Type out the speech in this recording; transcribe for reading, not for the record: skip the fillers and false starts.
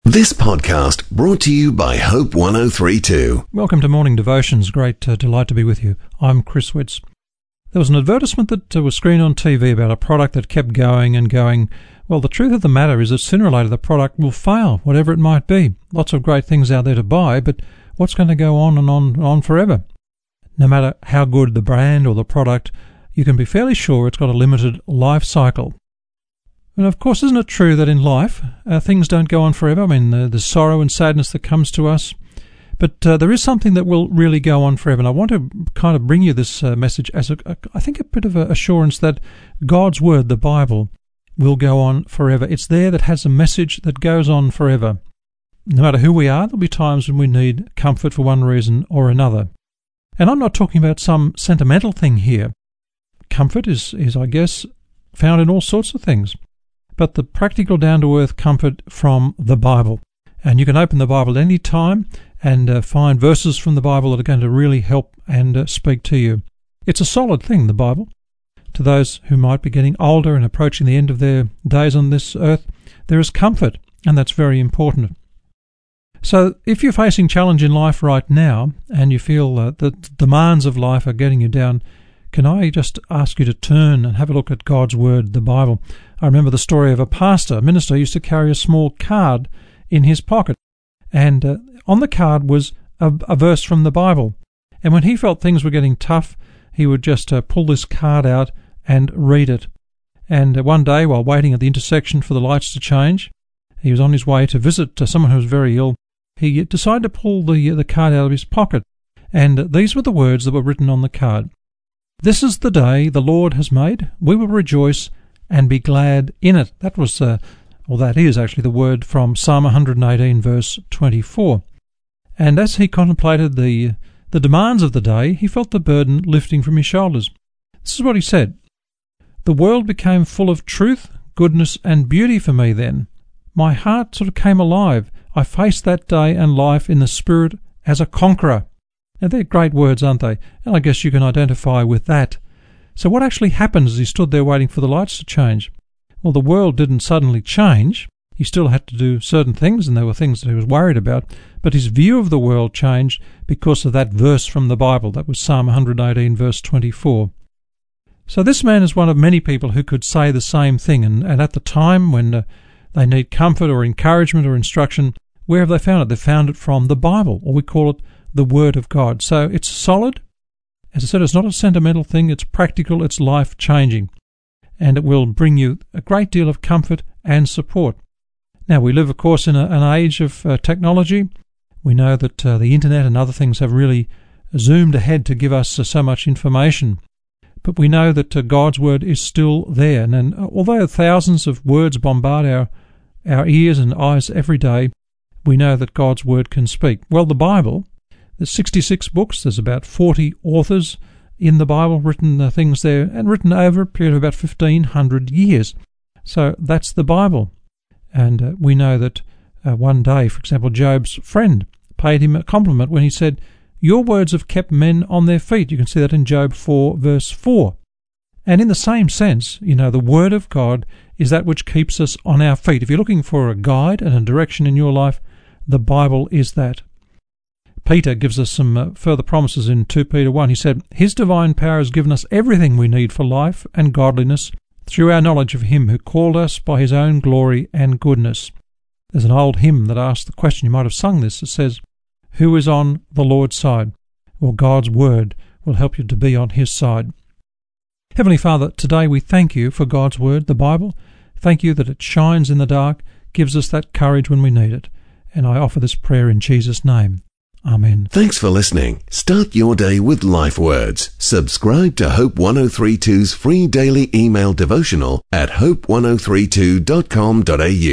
This podcast brought to you by Hope 1032. Welcome to Morning Devotions. Great delight to be with you. I'm Chris Witz. There was an advertisement that was screened on TV about a product that kept going and going. Well, the truth of the matter is that sooner or later the product will fail, whatever it might be. Lots of great things out there to buy, but what's going to go on and on forever? No matter how good the brand or the product, you can be fairly sure it's got a limited life cycle. And of course, isn't it true that in life, things don't go on forever? I mean, the sorrow and sadness that comes to us. But there is something that will really go on forever. And I want to kind of bring you this message as, I think, a bit of an assurance that God's Word, the Bible, will go on forever. It's there that has a message that goes on forever. No matter who we are, there'll be times when we need comfort for one reason or another. And I'm not talking about some sentimental thing here. Comfort is I guess, found in all sorts of things. But the practical, down-to-earth comfort from the Bible. And you can open the Bible at any time and find verses from the Bible that are going to really help and speak to you. It's a solid thing, the Bible. To those who might be getting older and approaching the end of their days on this earth, there is comfort, and that's very important. So if you're facing challenge in life right now and you feel that the demands of life are getting you down, can I just ask you to turn and have a look at God's Word, the Bible? I remember the story of a minister used to carry a small card in his pocket, and on the card was a verse from the Bible. And when he felt things were getting tough, he would just pull this card out and read it. And one day, while waiting at the intersection for the lights to change, he was on his way to visit someone who was very ill. He decided to pull the card out of his pocket, and these were the words that were written on the card. "This is the day the Lord has made. We will rejoice and be glad in it." That was, that is actually the word from Psalm 118, verse 24. And as he contemplated the demands of the day, he felt the burden lifting from his shoulders. This is what he said: "The world became full of truth, goodness, and beauty for me then. My heart sort of came alive. I faced that day and life in the spirit as a conqueror." Now, they're great words, aren't they? And I guess you can identify with that. So what actually happened as he stood there waiting for the lights to change? Well, the world didn't suddenly change. He still had to do certain things, and there were things that he was worried about. But his view of the world changed because of that verse from the Bible. That was Psalm 118, verse 24. So this man is one of many people who could say the same thing. And at the time when they need comfort or encouragement or instruction, where have they found it? They found it from the Bible, or we call it the Word of God. So it's solid. As I said, it's not a sentimental thing. It's practical. It's life-changing. And it will bring you a great deal of comfort and support. Now, we live, of course, in an age of technology. We know that the internet and other things have really zoomed ahead to give us so much information. But we know that God's Word is still there. And although thousands of words bombard our ears and eyes every day, we know that God's Word can speak. Well, the Bible, there's 66 books, there's about 40 authors in the Bible, written things there, and written over a period of about 1,500 years. So that's the Bible. And we know that one day, for example, Job's friend paid him a compliment when he said, "Your words have kept men on their feet." You can see that in Job 4, verse 4. And in the same sense, the Word of God is that which keeps us on our feet. If you're looking for a guide and a direction in your life, the Bible is that. Peter gives us some further promises in 2 Peter 1. He said, "His divine power has given us everything we need for life and godliness through our knowledge of Him who called us by His own glory and goodness." There's an old hymn that asks the question, you might have sung this, it says, "Who is on the Lord's side?" Well, God's Word will help you to be on His side. Heavenly Father, today we thank You for God's Word, the Bible. Thank You that it shines in the dark, gives us that courage when we need it. And I offer this prayer in Jesus' name. Amen. Thanks for listening. Start your day with Life Words. Subscribe to Hope 1032's free daily email devotional at hope1032.com.au.